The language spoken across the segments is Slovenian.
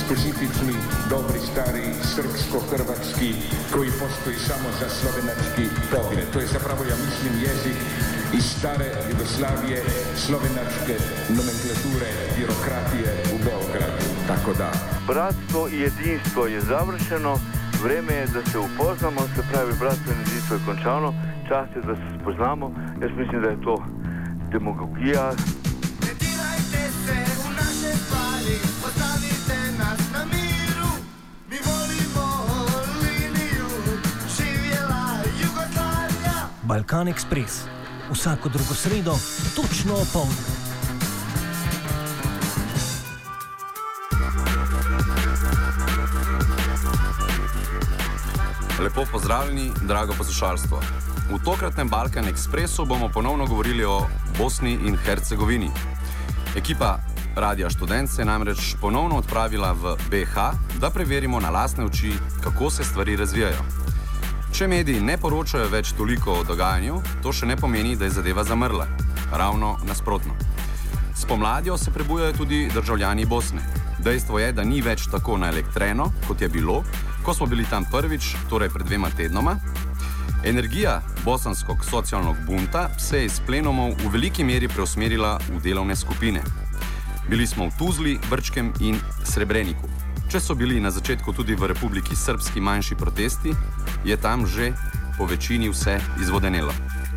specifični, dobri, stari, srpsko-hrvatski, koji postoji samo za slovenački pogled. To je zapravo, ja mislim, jezik iz stare Jugoslavije, slovenačke nomenklature, birokratije u Beogradu, tako da. Bratstvo i jedinstvo je završeno, vreme je da se upoznamo, se pravi bratstvo in jedinstvo je končano, čas je da se spoznamo, jaz mislim da je to demagogija. Ne dirajte se u naše stvari, ostavite nas na miru, mi volimo liniju, živjela Jugoslavija. Balkan Ekspres, vsako drugo sredo, točno opoldne. Lepo pozdravljeni, drago poslušalstvo. V tokratnem Balkan Ekspresu bomo ponovno govorili o Bosni in Hercegovini. Ekipa Radia Študent se je namreč ponovno odpravila v BiH, da preverimo na lastne oči, kako se stvari razvijajo. Če mediji ne poročajo več toliko o dogajanju, to še ne pomeni, da je zadeva zamrla. Ravno nasprotno. S pomladjo se prebujajo tudi državljani Bosne. Dejstvo je, da ni več tako naelektreno, kot je bilo, ko smo bili tam prvič, torej pred 2 tednoma. Energija bosanskog socialnog bunta se je iz plenumov v veliki meri preusmerila v delovne skupine. Bili smo v Tuzli, Brčkem in Srebreniku. Če so bili na začetku tudi v Republiki Srpski manjši protesti, je tam že po večini vse izvodenelo.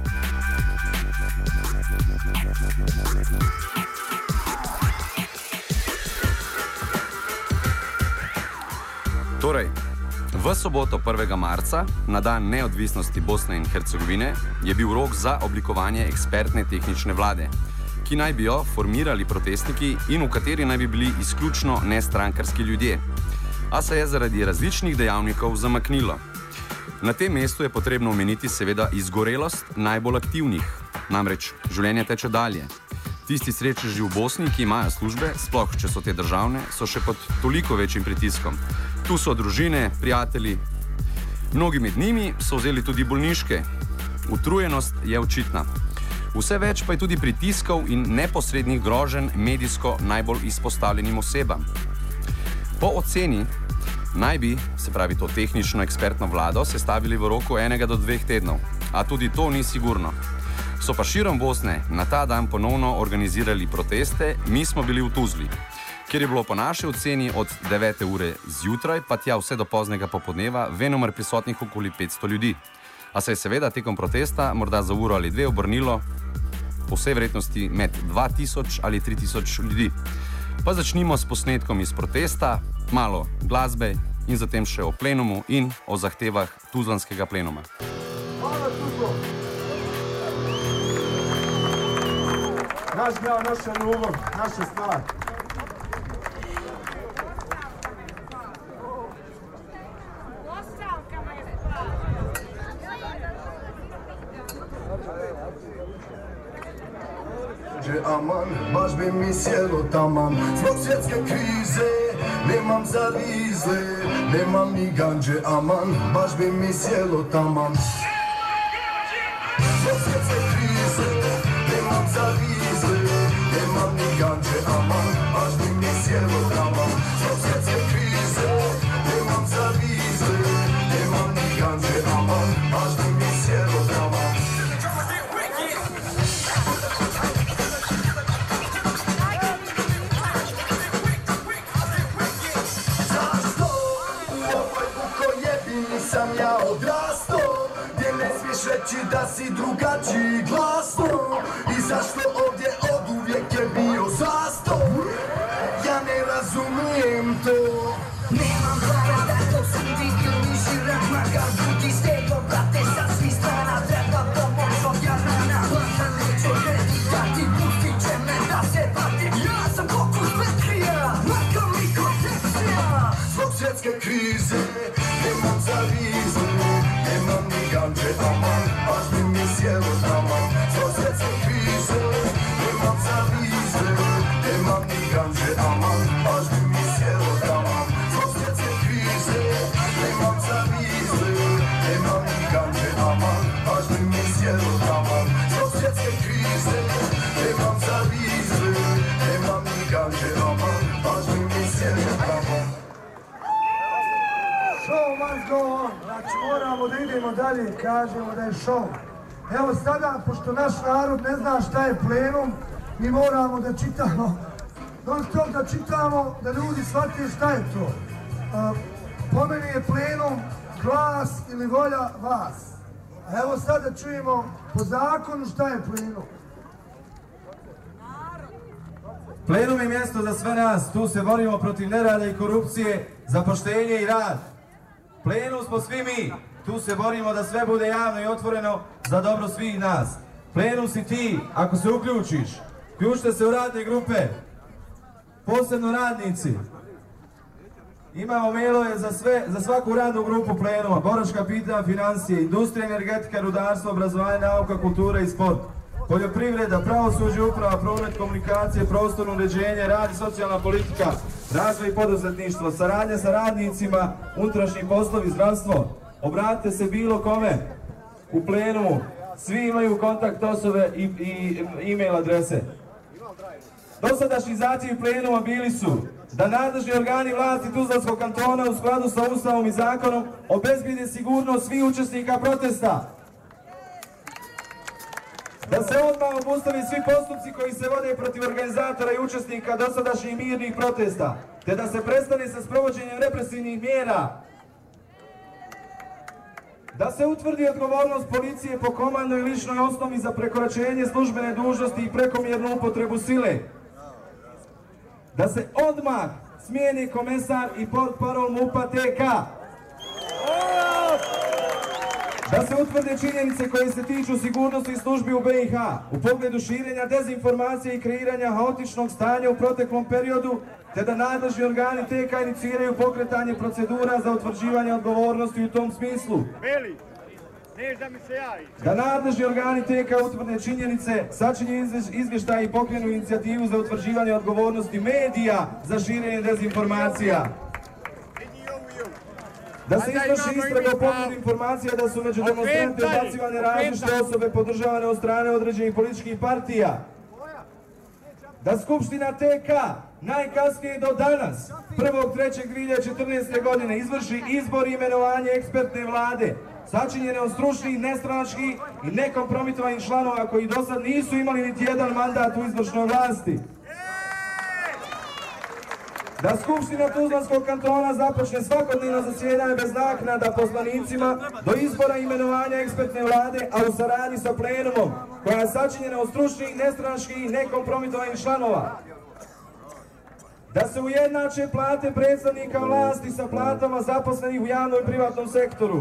Torej, v soboto 1. marca, na dan neodvisnosti Bosne in Hercegovine, je bil rok za oblikovanje ekspertne tehnične vlade, ki naj bi jo formirali protestniki in v kateri naj bi bili izključno nestrankarski ljudje. A se je zaradi različnih dejavnikov zamaknilo. Na tem mestu je potrebno omeniti seveda izgorelost najbolj aktivnih, namreč življenje teče dalje. Tisti srečneži v Bosni, ki imajo službe, sploh če so te državne, so še pod toliko večjim pritiskom. Tu so družine, prijatelji. Mnogi med njimi so vzeli tudi bolniške. Utrujenost je očitna. Vse več pa je tudi pritiskov in neposrednih groženj medijsko najbolj izpostavljenim osebam. Po oceni naj bi, se pravi to tehnično ekspertno vlado, sestavili v roku 1 do 2 tednov. A tudi to ni sigurno. So pa širom Bosne na ta dan ponovno organizirali proteste, mi smo bili v Tuzli, kjer je bilo po naši oceni od 9. ure zjutraj pa tja vse do poznega popoldneva venomer prisotnih okoli 500 ljudi. A se je seveda tekom protesta morda za uro ali 2 obrnilo po vsej verjetnosti med 2000 ali 3000 ljudi. Pa začnimo s posnetkom iz protesta, malo glasbe in zatem še o plenumu in o zahtevah tuzlanskega plenuma. Hvala Tuzlo! Naš grad, naša ljubav, naša stvar. Aman, baš bi mi sjelo taman. Zbog svjetske krize nemam za rizle, nemam ni ganđe, aman, baš bi mi sjelo taman. Zbog svjetske krize nemam za rizle, nemam ni ganđe, aman, baš bi mi sjelo taman. Zbog svjetske krize nemam za rizle, nemam ni ganđe, aman, baš bi mi sjelo taman. Sam ja odrastao, gdje ne smiješ reći da si drugačiji glasno. I zašto ovdje oduvijek je bio zastoj? Ja ne razumijem to. Nemam para da to sam vidio, niži rak makar budi stego, brate sa svih strana treba pomoć od jarana. Plata neće kreditati, pustit će me da se batim. Ja sam kokus Petrija, makar mi koncepcija. Zbog svjetske krize nemam za rizle, nemam ni ganđe, aman, baš bi mi sjelo taman. Zbog svjetske krize nemam za rizle, nemam ni ganđe, aman, baš bi mi sjelo taman. Zbog svjetske krize nemam za rizle, nemam ni ganđe, aman, baš bi mi sjelo taman. Zbog svjetske krize nemam za rizle, nemam ni ganđe, aman, baš bi mi sjelo taman. No, znači moramo da idemo dalje, kažemo da je show. Evo sada, pošto naš narod ne zna šta je plenum, mi moramo da čitamo, non stop da čitamo, da ljudi shvate šta je to. Po meni je plenum glas ili volja vas. A evo sada čujemo po zakonu šta je plenum. Plenum je mjesto za sve nas, tu se borimo protiv nerada i korupcije, za poštenje i rad. Plenum smo svi mi, tu se borimo da sve bude javno i otvoreno za dobro svih nas. Plenum si ti, ako se uključiš. Uključite se u radne grupe, posebno radnici. Imamo mailove za svaku radnu grupu plenuma, boračka pitanja, financije, industrija, energetika, rudarstvo, obrazovanje, nauka, kultura i sport. Poljoprivreda, pravosuđe, uprava, promet, komunikacije, prostorno uređenje, rad i socijalna politika, razvoj i poduzetništvo, saradnja sa radnicima, unutrašnji poslovi, zdravstvo. Obratite se bilo kome u plenumu, svi imaju kontakt osobe i e-mail adrese. Dosadašnji zahtjevi plenuma bili su da nadležni organi vlasti Tuzlanskog kantona u skladu sa Ustavom i zakonom obezbijede sigurnost svih učesnika protesta. Da se odmah obustavi svi postupci koji se vode protiv organizatora i učesnika dosadašnjih mirnih protesta, te da se prestane sa sprovođenjem represivnih mjera. Da se utvrdi odgovornost policije po komandnoj i ličnoj osnovi za prekoračenje službene dužnosti i prekomjernu upotrebu sile. Da se odmah smijeni komesar i portparol MUP-a TK. Da se utvrde činjenice koje se tiču sigurnosti službi u BiH u pogledu širenja dezinformacije i kreiranja haotičnog stanja u proteklom periodu, te da nadležni organi TK iniciraju pokretanje procedura za utvrđivanje odgovornosti u tom smislu. Da nadležni organi TK utvrde činjenice, sačinje izvještaje i pokrenu inicijativu za utvrđivanje odgovornosti medija za širenje dezinformacija. Da se izvrši istraga o pogledu informacija da su među demonstrante ubacivane različite osobe podržavane od strane određenih političkih partija. Da Skupština TK najkasnije do danas, 1.3.2014. godine, izvrši izbor i imenovanje ekspertne vlade, sačinjene od stručnih, nestranačkih i nekompromitovanih članova koji do sad nisu imali niti jedan mandat u izvršnoj vlasti. Da Skupština Tuzlanskog kantona započne svakodnevno zasjedanje bez naknada poslanicima do izbora i imenovanja ekspertne vlade, a u saradnji sa plenumom, koja je sačinjena od stručnih, nestranačkih i nekompromitovanih članova. Da se ujednače plate predstavnika vlasti sa platama zaposlenih u javnom i privatnom sektoru.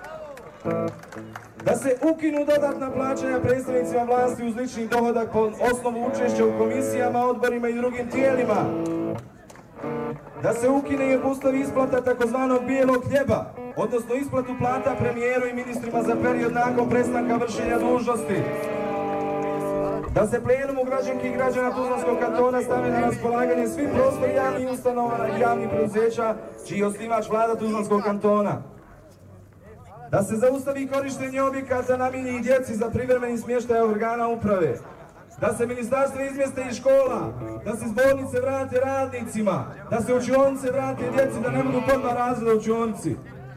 Da se ukinu dodatna plaćanja predstavnicima vlasti uz lični dohodak po osnovu učešća u komisijama, odborima i drugim tijelima. Da se ukine i obustavi isplata takozvanog bijelog hljeba, odnosno isplatu plata premijeru i ministrima za period nakon prestanka vršenja dužnosti. Da se plenumu građanki i građana Tuzlanskog kantona stave na raspolaganje svi prostori javnih ustanova i javnih preduzeća čiji je osnivač vlada Tuzlanskog kantona. Da se zaustavi korištenje objekata namijenjenih djeci za privremeni smještaj organa uprave. Da se ministarstva izmjeste iz škola, da se zbornice vrate radnicima, da se učionice vrate djeci, da ne budu podna razreda učionici.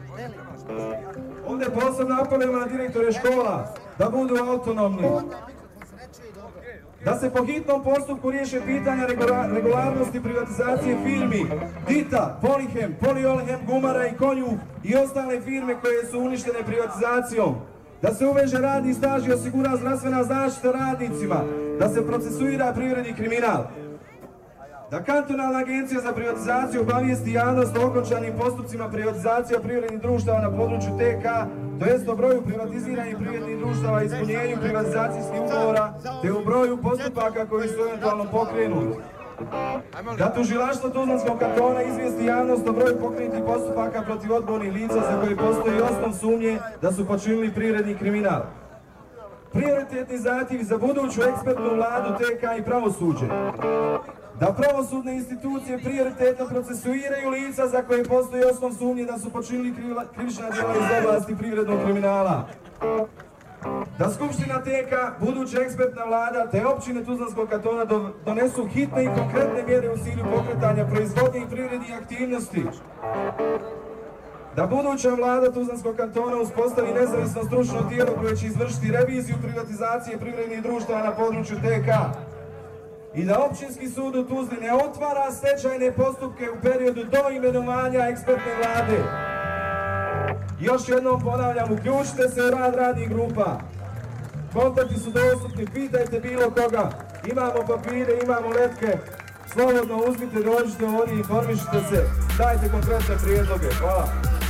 Ovdje posebno apelujemo na direktore škola, da budu autonomni. Da se po hitnom postupku riješe pitanja regularnosti privatizacije firmi Dita, Polihem, Poliolhem, Gumara i Konjuh i ostale firme koje su uništene privatizacijom. Da se uveže radni staž i osigura zdravstvena zaštita radnicima, da se procesuira privredni kriminal. Da kantonalna agencija za privatizaciju obavijesti javnost o okončanim postupcima privatizacija privrednih društava na području TK, to jest o broju privatiziranih privrednih društava i ispunjenju privatizacijskih ugovora, te u broju postupaka koji su eventualno pokrenuti. Da tužilaštvo Tuzlanskog kantona izvijesti javnost o broju pokrenutih postupaka protiv odgovornih lica za koje postoji osnov sumnje da su počinili privredni kriminal. Prioritetni zahtjevi za buduću ekspertnu vladu TK i pravosuđe. Da pravosudne institucije prioritetno procesuiraju lica za koje postoji osnov sumnje da su počinili krivična djela iz oblasti privrednog kriminala. Da Skupština TK, buduća ekspertna vlada te općine Tuzlanskog kantona donesu hitne i konkretne mjere u cilju pokretanja proizvodnje i privrednih aktivnosti. Da buduća vlada Tuzlanskog kantona uspostavi nezavisno stručno tijelo koje će izvršiti reviziju privatizacije privrednih društava na području TK. I da općinski sud u Tuzli ne otvara stečajne postupke u periodu do imenovanja ekspertne vlade. Još jednom ponavljam, uključite se u rad radnih grupa. Kontakti su dostupni, pitajte bilo koga. Imamo papire, imamo letke. Slobodno uzmite, dođite ovdje, informišite se, dajte konkretne prijedloge. Hvala.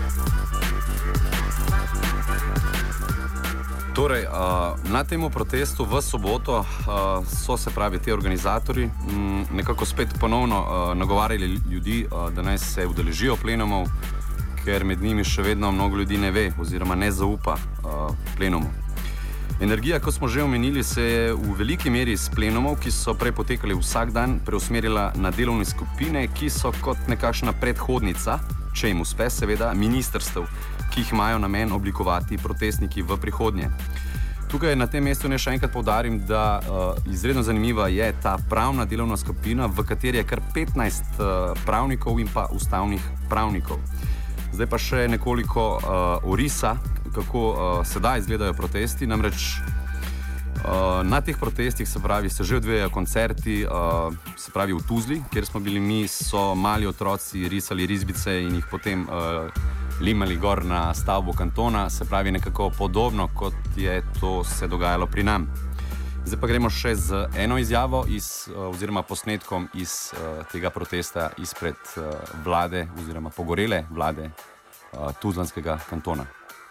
Torej, na temu protestu v soboto so se pravi ti organizatori nekako spet ponovno nagovarjali ljudi, da naj se udeležijo plenumov, ker med njimi še vedno mnogo ljudi ne ve oziroma ne zaupa plenumu. Energija, kot smo že omenili, se je v veliki meri iz plenumov, ki so prej potekali vsak dan, preusmerila na delovne skupine, ki so kot nekakšna predhodnica, če jim uspe seveda, ministrstev, ki jih imajo namen oblikovati protestniki v prihodnje. Tukaj na tem mestu naj še enkrat poudarim, da izredno zanimiva je ta pravna delovna skupina, v kateri je kar 15 pravnikov in pa ustavnih pravnikov. Zdaj pa še nekoliko orisa, kako sedaj izgledajo protesti. Namreč na teh protestih se že odvijajo koncerti, se pravi v Tuzli, kjer smo bili mi, so mali otroci risali risbice in jih potem limali gor na stavbo kantona, se pravi nekako podobno, kot je to se dogajalo pri nam. Zdaj pa gremo še z eno izjavo oziroma posnetkom iz tega protesta izpred vlade oziroma pogorele vlade Tuzlanskega kantona.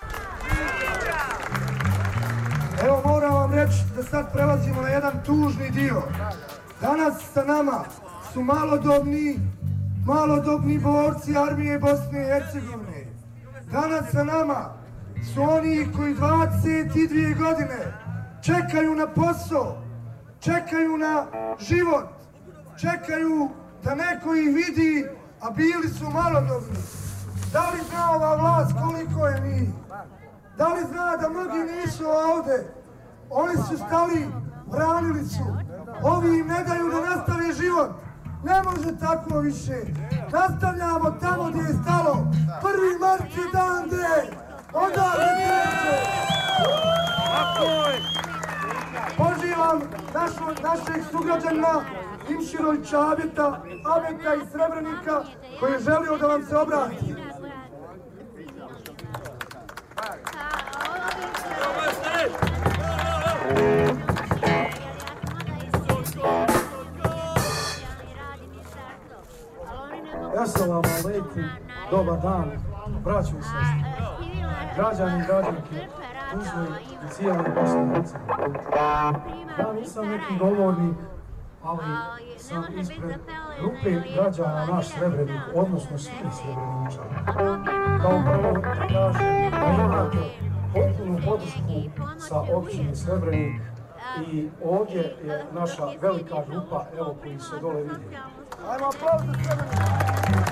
Evo moram vam reći da sad prelazimo na jedan tužni dio. Danas sa nama su malodobni borci armije Bosne i Hercegovine. Danas sa nama su oni koji 22 godine čekaju na posao, čekaju na život, čekaju da neko ih vidi, a bili su malodobni. Da li zna ova vlast koliko je mi? Da li zna da mnogi nisu ovde? Oni su stali, branili su. Ovi im ne daju da nastave život. Ne može tako više. Nastavljamo tamo gdje je stalo. 1. mart je dan gdje. Odavde kreće. Pozivam našeg sugrađana Imširovića Abeka iz Srebrenika koji je želio da vam se obrati. Assalamu alaikum, dobar dan, braćo i sestre, građani i građanke Tuzle i cijele Bosne i Hercegovine. Ja nisam neki govornik, ali sam ispred grupe građana naš Srebrenik, odnosno svi Srebreničani. Kao prvo da kažem da imate potpunu podršku sa općine Srebrenik i ovdje je naša velika grupa, evo koji se dole vidi. Ajmo aplauz za Srebrenik!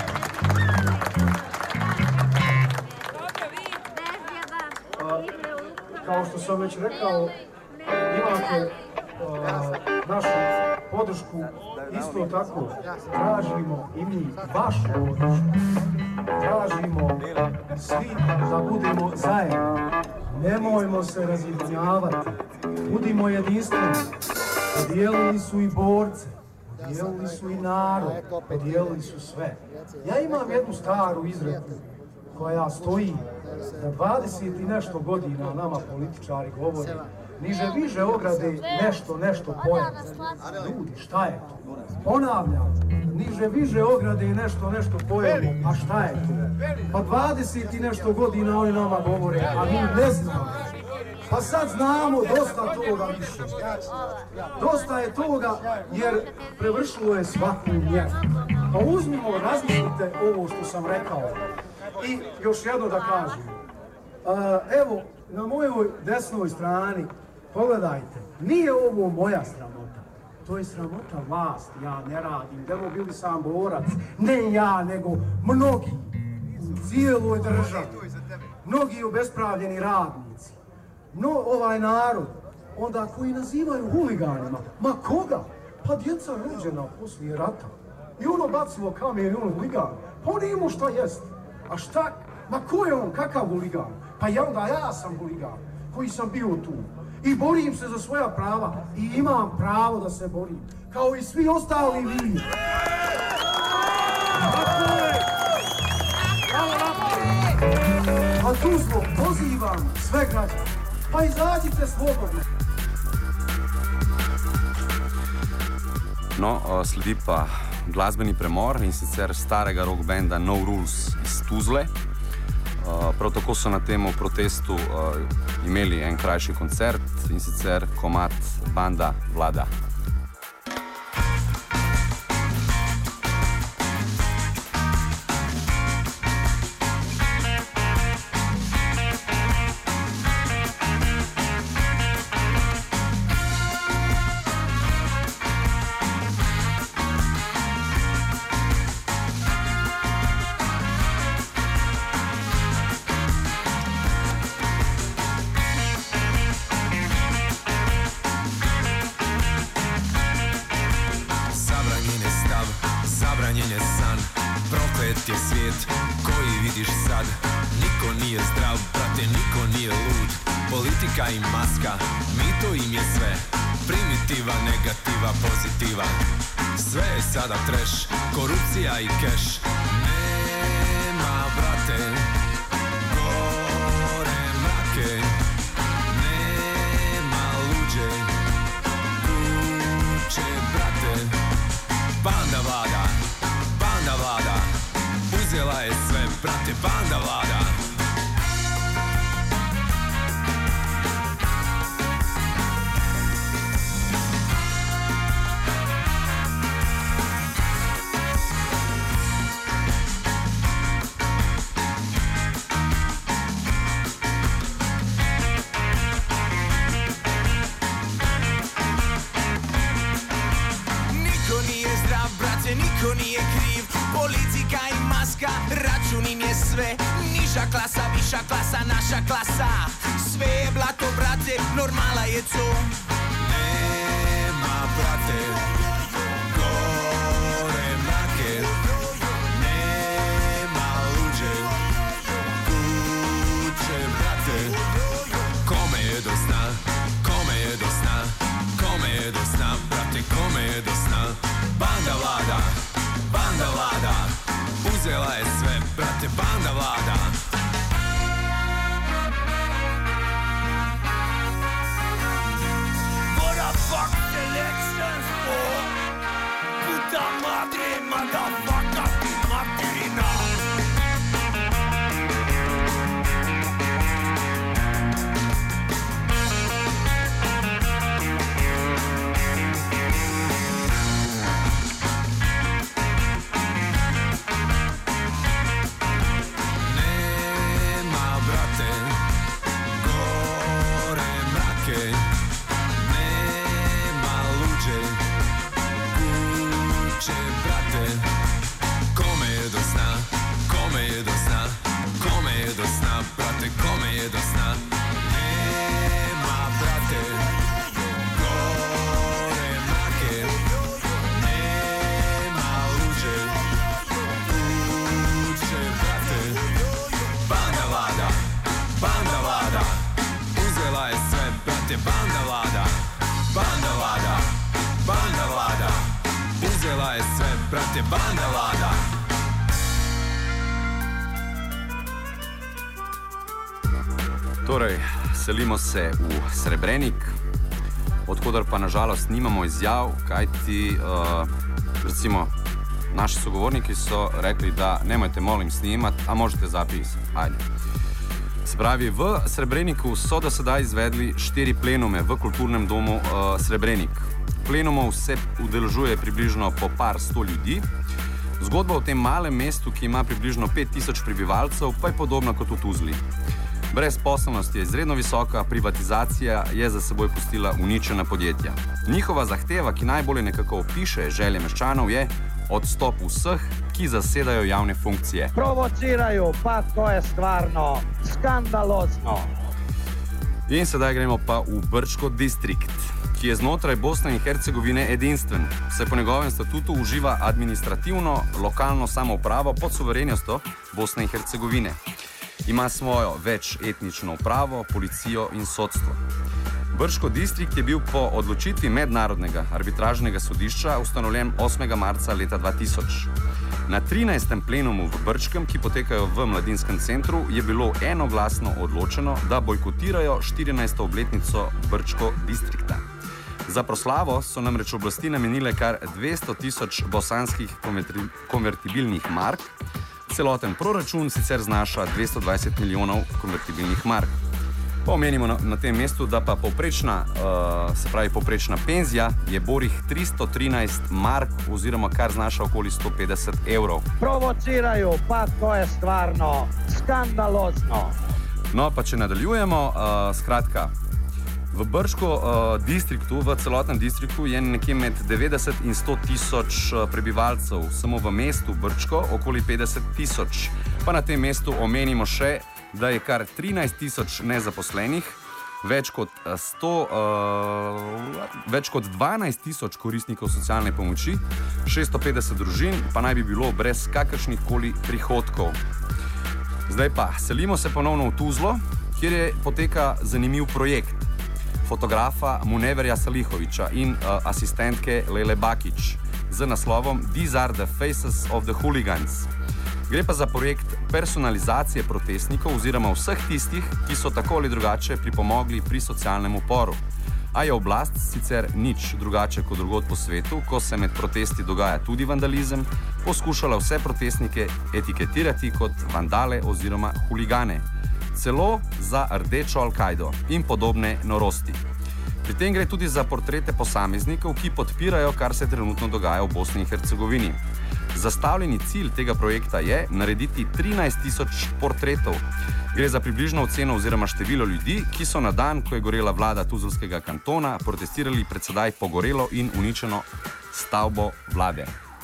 Kao što sam već rekao, imate našu podršku, isto tako tražimo i mi vašu podršku. Tražimo svi da budemo zajedno. Nemojmo se razjedinjavati. Budimo jedinstveni. Podijelili su i borce, podijelili su i narod, podijelili su sve. Ja imam jednu staru izreku koja stoji da 20 i nešto godina nama političari govori niže viže ograde nešto pojede. Ljudi, šta je to? Ponavljam, niže viže ograde i nešto pojede, a šta je to? Pa 20 i nešto godina oni nama govore, a mi ne znamo. Pa sad znamo dosta toga više. Dosta je toga jer prevršilo je svaku mjeru. Pa uzmimo, razmislite ovo što sam rekao. I još jedno da kažem. Evo, na mojoj desnoj strani, pogledajte, nije ovo moja sramota. To je sramota vlasti, ja ne radim, evo bili sam borac. Ne ja, nego mnogi u cijeloj državi. Mnogi obespravljeni radnici. No, ovaj narod, onda koji nazivaju huliganima, ma koga? Pa djeca rođena poslije rata. I ono bacilo kamen i ono huligan. Pa on imao šta jest. A šta Ma ko je on, kakav huligan? Pa ja sam huligan, koji sam bio tu. I borim se za svoja prava i imam pravo da se borim, kao i svi ostali vi. A tu smo, pozivam sve građane, pa izađite slobodno. No, sledi pa glasbeni premor, in sicer starega rock benda No Rules iz Tuzle. Prav tako so na tem protestu imeli en krajši koncert, in sicer komad Banda Vlada. Sada treš, korupcija i keš. Nema, brate, gore mrake. Nema luđe, kuće, brate. Banda vlada, uzela je sve, brate, banda vlada. Niko nije kriv, politika i maska, račun im je sve. Niža klasa, viša klasa, naša klasa. Sve je blato, brate, normala je to. Nema, brate, gore mrake. Nema luđe, kuće, brate. Kome je do sna, kome je do sna, kome je do sna, brate, kome je do sna. Banda vlada, uzela je sve, brate, banda vlada. What the fuck elections for? Puta madre, motherfucker, materina. Brate, banda vlada. Torej, selimo se v Srebrenik, odkudar pa nažalost nimamo izjav, kajti recimo naši sogovorniki so rekli, da nemojte molim snimati, a možete zapisati. Ajde. Se pravi, v Srebreniku so do sedaj izvedli 4 plenume v kulturnem domu Srebrenik. Plenumov se udeležuje približno po par 100 ljudi. Zgodba o tem malem mestu, ki ima približno 5000 prebivalcev, pa je podobna kot v Tuzli. Brezposelnost je izredno visoka, privatizacija je za seboj pustila uničena podjetja. Njihova zahteva, ki najbolje nekako opiše želje meščanov, je odstop vseh, ki zasedajo javne funkcije. Provocirajo, pa to je stvarno skandalozno. In sedaj gremo pa v Brčko distrikt, ki je znotraj Bosne in Hercegovine edinstven, saj po njegovem statutu uživa administrativno lokalno samoupravo pod suverenostjo Bosne in Hercegovine. Ima svojo večetnično upravo, policijo in sodstvo. Brško distrikt je bil po odločitvi Mednarodnega arbitražnega sodišča ustanovljen 8. marca leta 2000. Na 13. plenumu v Brčkem, ki potekajo v Mladinskem centru, je bilo enoglasno odločeno, da bojkotirajo 14. obletnico Brčko distrikta. Za proslavo so namreč oblasti namenile kar 200.000 bosanskih konvertibilnih mark, celoten proračun sicer znaša 220 milijonov konvertibilnih mark. Pa omenimo na tem mestu, da pa povprečna penzija je borih 313 mark oziroma kar znaša okoli 150 evrov. Provocirajo, pa to je stvarno skandalozno. No, pa če nadaljujemo, skratka, v Brčko distriktu, v celotnem distriktu je nekje med 90 in 100 tisoč prebivalcev, samo v mestu Brčko okoli 50 tisoč. Pa na tem mestu omenimo še, da je kar 13 tisoč nezaposlenih, več kot 12 tisoč koristnikov socialne pomoči, 650 družin pa naj bi bilo brez kakršnih koli prihodkov. Zdaj pa, selimo se ponovno v Tuzlo, kjer poteka zanimiv projekt fotografa Muneverja Salihovića in asistentke Lele Bakić z naslovom These are the faces of the hooligans. Gre pa za projekt personalizacije protestnikov oziroma vseh tistih, ki so tako ali drugače pripomogli pri socialnem uporu. A je oblast sicer nič drugače kot drugod po svetu, ko se med protesti dogaja tudi vandalizem, poskušala vse protestnike etiketirati kot vandale oziroma huligane. Celo za rdečo Al-Kaido in podobne norosti. Pri tem gre tudi za portrete posameznikov, ki podpirajo, kar se trenutno dogaja v Bosni in Hercegovini. Zastavljeni cilj tega projekta je narediti 13.000 portretov. Gre za približno oceno oziroma število ljudi, ki so na dan, ko je gorela vlada Tuzlskega kantona, protestirali pred sedaj pogorelo in uničeno stavbo vlade.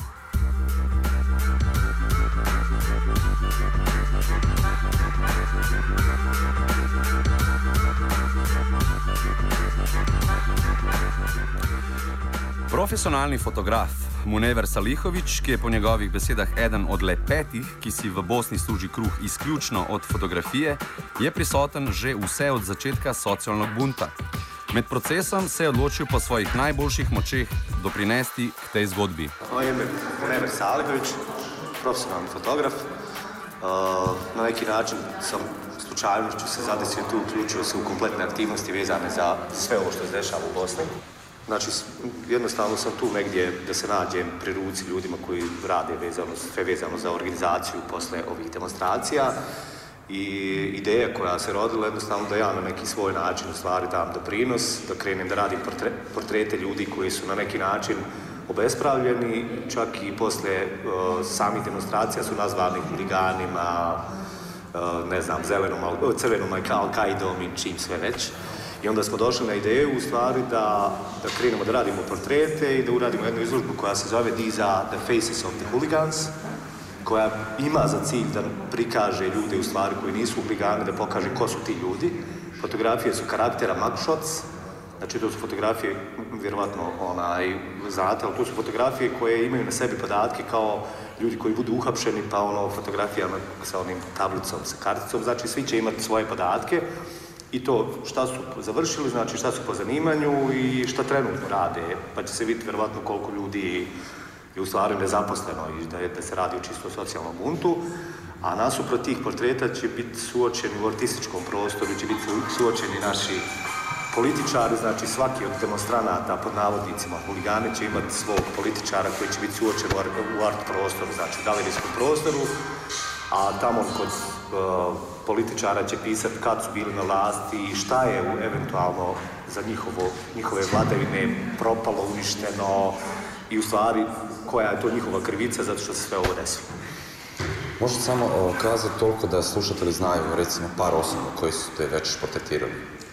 Profesionalni fotograf Munever Salihović, ki je po njegovih besedah eden od le 5, ki si v Bosni služi kruh izključno od fotografije, je prisoten že vse od začetka socialnog bunta. Med procesom se je odločil po svojih najboljših močeh doprinesti k tej zgodbi. Moje ime je Munever Salihović, profesionalni fotograf. Na neki način sam slučajnošću se zadesio tu, uključio se u kompletne aktivnosti vezane za sve ovo što se dešava u Bosni. Znači, jednostavno sam tu negdje da se nađem pri ruci ljudima koji rade sve vezano za organizaciju posle ovih demonstracija i ideja koja se rodila jednostavno da ja na neki svoj način u stvari dam doprinos, da krenem da radim portrete ljudi koji su na neki način obespravljeni, čak i posle samih demonstracija su nazvani huliganima, ne znam, crvenom Al-Kaidom i čim sve već. I onda smo došli na ideju u stvari da krenemo da radimo portrete i da uradimo jednu izložbu koja se zove These are the faces of the hooligans, koja ima za cilj da prikaže ljude u stvari koji nisu huligani, da pokaže ko su ti ljudi. Fotografije su karaktera mugshots, znači to su fotografije, vjerovatno znate, ali to su fotografije koje imaju na sebi podatke kao ljudi koji budu uhapšeni, pa fotografijama sa onim tablicom, sa karticom, znači svi će imati svoje podatke. I to šta su završili, znači šta su po zanimanju i šta trenutno rade, pa će se vidjeti vjerovatno koliko ljudi je u stvari nezaposleno i da se radi o čisto socijalnom buntu. A nasuprot tih portreta će biti suočeni u artističkom prostoru, će biti suočeni naši političari, znači svaki od demonstranata pod navodnicima huligane će imati svog političara koji će biti suočen u art prostoru, znači u galerijskom prostoru, a tamo kod političara će pisati kad su bili na vlasti i šta je eventualno za njihove vladavine propalo, uništeno i u stvari koja je to njihova krivica zato što se sve ovo desilo. Možete samo kazati toliko da slušatelji znaju recimo par osoba koji su te već portretirali?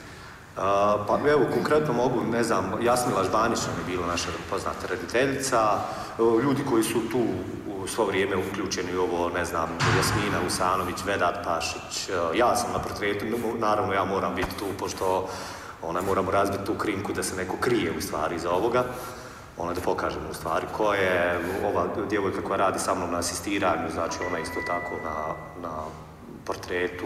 Pa evo, konkretno mogu, ne znam, Jasmila Žbanić nam je bila naša poznata rediteljica, ljudi koji su tu u svo vrijeme uključeni u ovo, ne znam, Jasmina Usanović, Vedat Pašić, ja sam na portretu, naravno ja moram biti tu, pošto moramo razbiti tu krinku da se neko krije u stvari iza ovoga, da pokažemo u stvari ko je ova djevojka koja radi sa mnom na asistiranju, znači ona isto tako portretu,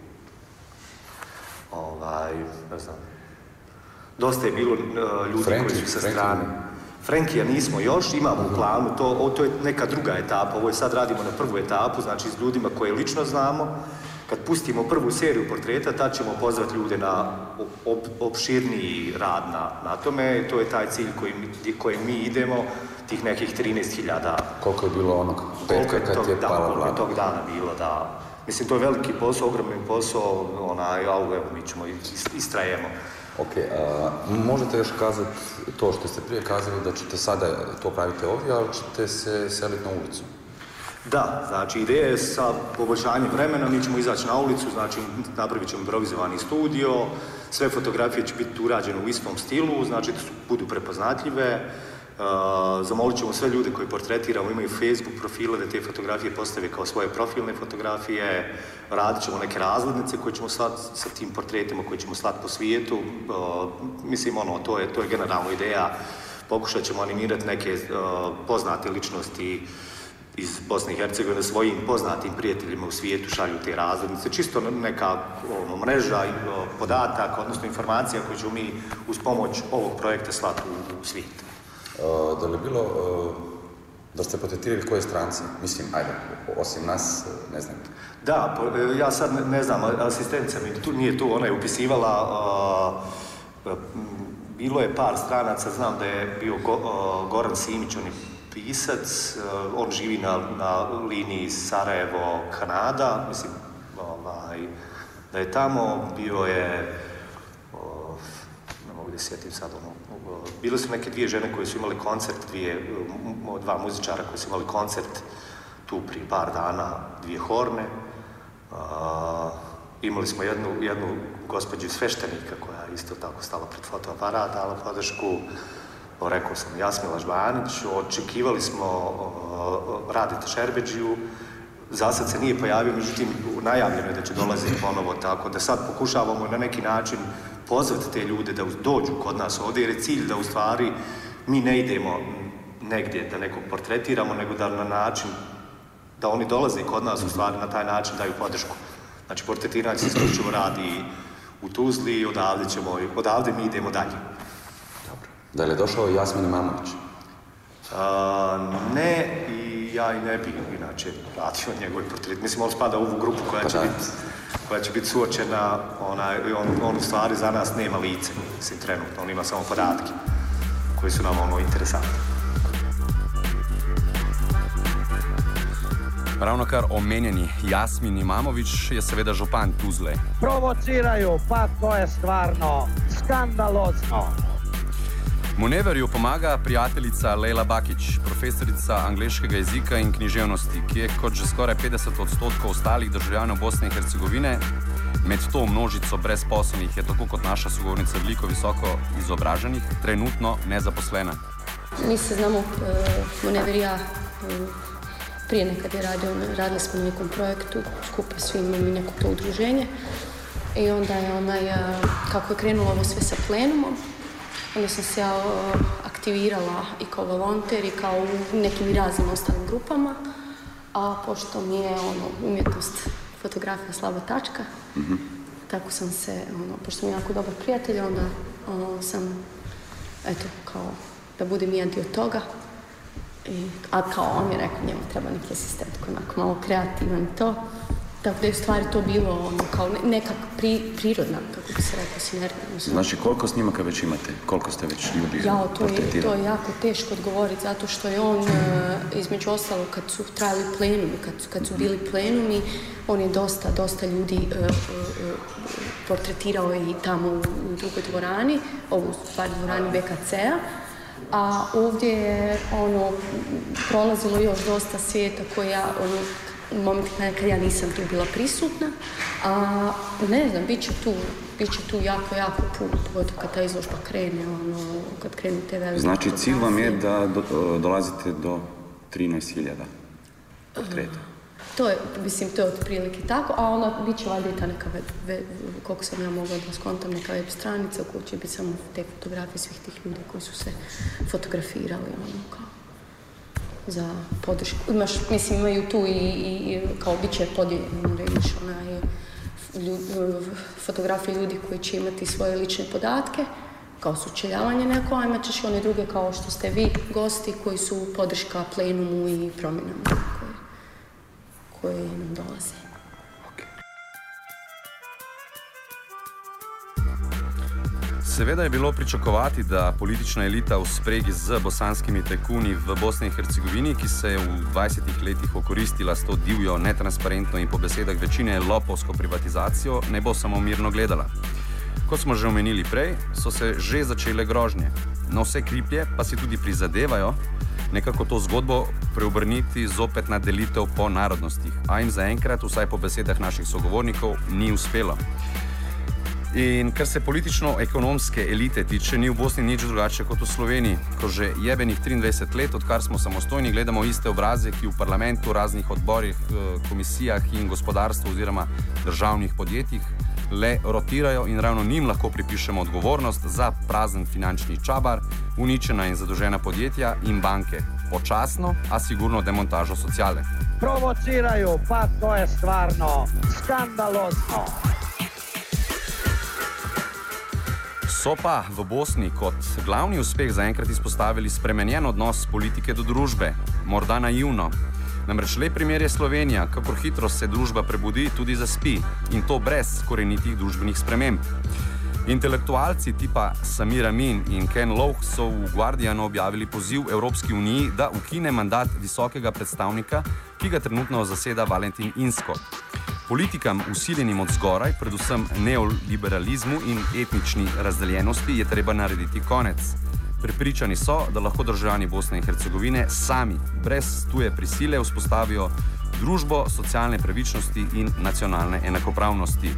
ne znam, dosta je bilo ljudi koji su sa strane. Frenkija nismo još, imamo u planu, to je neka druga etapa, ovo je sad radimo na prvu etapu, znači s ljudima koje lično znamo. Kad pustimo prvu seriju portreta, tad ćemo pozvati ljude na opširniji rad na tome, to je taj cilj kojim mi idemo, tih nekih 13.000. Koliko je bilo onog petka kad je pala vlada? Koliko je tog dana bilo, da. Mislim, to je veliki posao, ogromni posao, mi ćemo, istrajemo. Ok, možete još kazati to što ste prije kazali da ćete sada to praviti ovdje, ali ćete se seliti na ulicu? Da, znači ideja je sa poboljšanjem vremena, mi ćemo izaći na ulicu, znači napravit ćemo improvizovani studio, sve fotografije će biti urađene u istom stilu, znači da budu prepoznatljive. Zamolit ćemo sve ljude koji portretiramo, imaju Facebook profile, da te fotografije postave kao svoje profilne fotografije, radit ćemo neke razglednice koje ćemo slati sa tim portretima koje ćemo slati po svijetu. Mislim, to je generalna ideja. Pokušat ćemo animirati neke poznate ličnosti iz Bosne i Hercegovine, svojim poznatim prijateljima u svijetu šalju te razglednice. Čisto neka mreža podataka, odnosno informacija koju ćemo mi uz pomoć ovog projekta slati u svijet. Da li je bilo da ste portretirali koje stranci? Mislim, osim nas, ne znam. Da, ja sad ne znam, asistentica mi nije tu, ona je upisivala, bilo je par stranaca, znam da je bio Goran Simić, on je pisac, on živi na liniji Sarajevo-Kanada, mislim, da je tamo, bio je, ne mogu da sjetim sad, bile su neke dvije žene koje su imali koncert, dva muzičara koji su imali koncert tu prije par dana, dvije horne. Imali smo jednu gospođu sveštenika koja je isto tako stala pred fotoaparat, dala podršku. Rekao sam Jasmila Žbanić, očekivali smo Radeta Šerbedžiju, za sad se nije pojavio, međutim najavljeno je da će dolaziti ponovo, tako da sad pokušavamo na neki način pozvati te ljude da dođu kod nas ovdje, jer je cilj da u stvari mi ne idemo negdje da nekog portretiramo, nego da na način da oni dolaze kod nas u stvari na taj način daju podršku. Znači portretiranje se isključivo radi u Tuzli i odavde mi idemo dalje. Da li je došao Jasmin Imamović? Ne, i ja i ne bi inače radio njegov portret. Mislim, on spada u ovu grupu koja će biti suočena, on u stvari za nas nema lice, mislim, trenutno, on ima samo podatke koji su nam interesantni. Ravnokar omenjeni Jasmin Imamović je seveda župan Tuzle. Provociraju, pa to je stvarno skandalozno. Muneverju pomaga prijateljica Leila Bakić, profesorica angleškega jezika in književnosti, ki je kot že skoraj 50% ostalih državljanov Bosne in Hercegovine, med to množico brezposelnih je tako kot naša sogovornica veliko visoko izobraženih, trenutno nezaposlena. Mi se znamo, Munever i ja, prije nekad je radili smo na nekom projektu, skupa svi imamo neko to udruženje i onda je kako je krenulo ovo sve sa plenumom, onda sam se ja aktivirala i kao volonter i kao u nekim raznim ostalim grupama, a pošto mi je umjetnost fotografija slaba tačka, tako sam se, pošto mi je jako dobar prijatelj, onda sam, eto, kao da budem jedan dio toga. A kao on je rekao, njemu treba neki asistent koji je malo kreativan i to. Tako da je u stvari to bilo kao nekak prirodna, kako bi se rekao, sinergija. Znači, koliko snimaka već imate? Koliko ste već ljudi portretirali? To je jako teško odgovoriti, zato što je on, između ostalo, kad su trajali plenumi, kad su bili plenumi, on je dosta ljudi portretirao i tamo u drugoj dvorani, ovu stvari dvorani BKC-a. A ovdje je prolazilo još dosta svijeta koji ja, moment kad ja nisam tu bila prisutna, a ne znam, bit će tu jako puno, pogotovo kad ta izložba krene, kad krenu te velike. Znači, cilj vam je da dolazite do 13.000 portreta? To je otprilike tako, a onda bit će valjda i ta neka, koliko sam ja mogla da skontam, neka web stranica u kojoj će biti samo te fotografije svih tih ljudi koji su se fotografirali, kao. za podršku. Imaju tu i kao bit će podijeljeno da imaš fotografije ljudi koji će imati svoje lične podatke, kao sučeljavanje neko, a imat ćeš i one druge kao što ste vi, gosti, koji su podrška plenumu i promjenama koje nam dolaze. Seveda je bilo pričakovati, da politična elita v spregi z bosanskimi tajkuni v Bosni in Hercegovini, ki se je v 20 letih okoristila s to divjo, netransparentno in po besedah večine lopovsko privatizacijo, ne bo samo mirno gledala. Kot smo že omenili prej, so se že začele grožnje. No, vse kriplje pa si tudi prizadevajo nekako to zgodbo preobrniti zopet na delitev po narodnostih, a jim zaenkrat, vsaj po besedah naših sogovornikov, ni uspelo. In kar se politično-ekonomske elite tiče, ni v Bosni nič drugače kot v Sloveniji, ko že jebenih 23 let, odkar smo samostojni, gledamo iste obraze, ki v parlamentu, raznih odborih, komisijah in gospodarstvu oziroma državnih podjetjih le rotirajo in ravno njim lahko pripišemo odgovornost za prazen finančni čabar, uničena in zadolžena podjetja in banke. Počasno, a sigurno demontažo sociale. Provociraju, pa to je stvarno skandalozno. So pa v Bosni kot glavni uspeh zaenkrat izpostavili spremenjen odnos politike do družbe, morda naivno. Namreč lep primer je Slovenija, kakor hitro se družba prebudi, tudi zaspi, in to brez korenitih družbenih sprememb. Intelektualci tipa Samir Amin in Ken Loach so v Guardianu objavili poziv Evropski uniji, da ukine mandat visokega predstavnika, ki ga trenutno zaseda Valentin Inzko. Politikam, usiljenim od zgoraj, predvsem neoliberalizmu in etnični razdeljenosti, je treba narediti konec. Prepričani so, da lahko državljani Bosne in Hercegovine sami, brez tuje prisile, vzpostavijo družbo socialne pravičnosti in nacionalne enakopravnosti.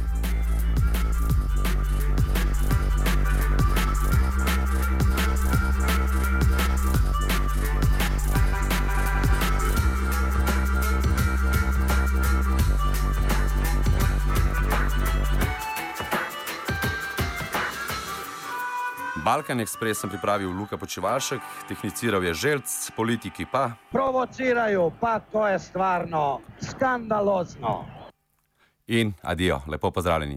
Balkan Express sem pripravil Luka Počevalšek, tehniciral je Želc, politiki pa... Provociraju, pa to je stvarno skandalozno. In adijo, lepo pozdravljeni.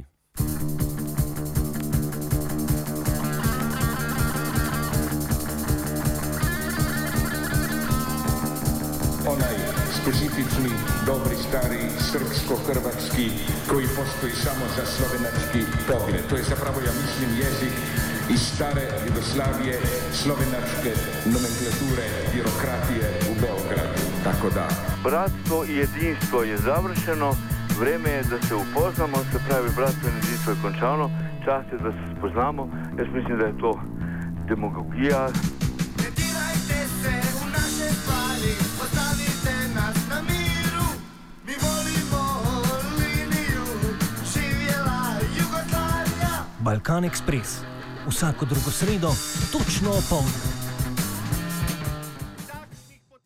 Onaj specifični, dobri, stari, srpsko-hrvatski, koji postoji samo za slovenački pogled. To je zapravo, ja mislim, jezik iz stare Jugoslavije, slovenačke nomenklature, birokratije u Beogradu, tako da. Bratstvo i jedinstvo je završeno, vreme je da se upoznamo, se pravi bratstvo i jedinstvo je končano, čas je da se spoznamo, jaz mislim da je to demagogija. Ne dirajte se u naše stvari, ostavite nas na miru, mi volimo liniju, živjela Jugoslavija. Balkan Express. Vsako drugo sredo, točno opoldne.